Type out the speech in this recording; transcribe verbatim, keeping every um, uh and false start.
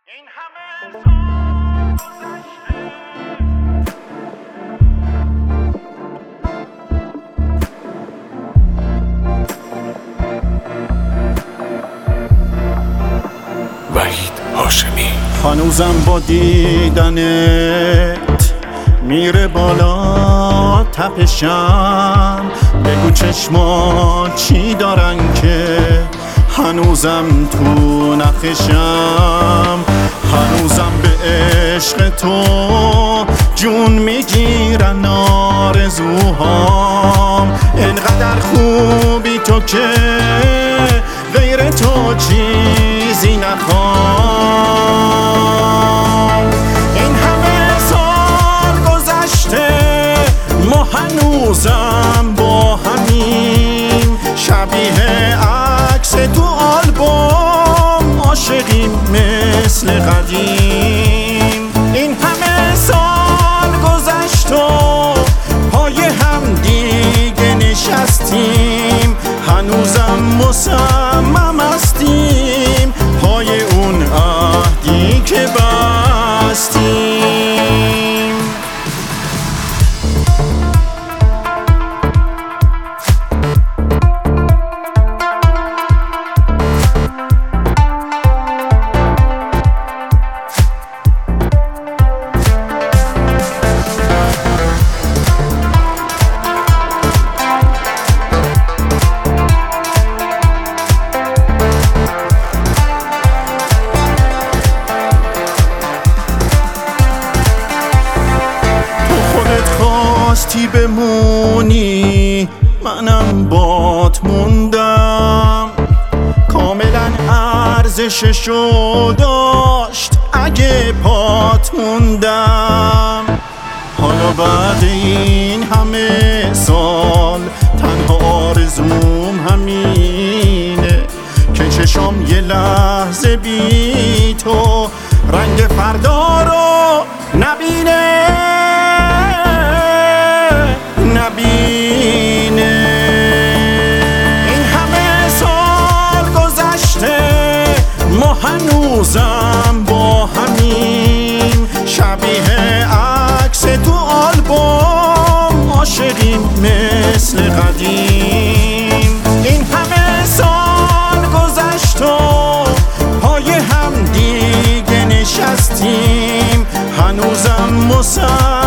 این همه سال گذشته وحید هاشمی. هنوزم با دیدنت میره بالا تپشم، بگو چشما چی دارن که هنوزم تو نخشم. هنوزم به عشق تو جون میگیرن آرزوهام، انقدر خوبی تو که غیر تو چیزی نخوام. این همه سال گذشته ما هنوزم با همیم، شبیه عکس تو آلبوم، عاشقیم مثل قدیم. این همه سال گذشت و پای هم دیگه نشستیم، هنوزم مصمم هستیم پای اون عهدی که بستیم. خواستی بمونی منم بات موندم، کاملا ارزششو داشت اگه پات موندم. حالا بعد این همه سال تنها آرزوم همینه که چشم یه لحظه بی تو رنگ فردا رو نبینه نبینه. این همه سال گذشته ما هنوزم با همیم، شبیه عکس تو آلبوم، عاشقیم مثل قدیم. این همه سال گذشت و پای هم دیگه نشستیم، هنوزم مصمم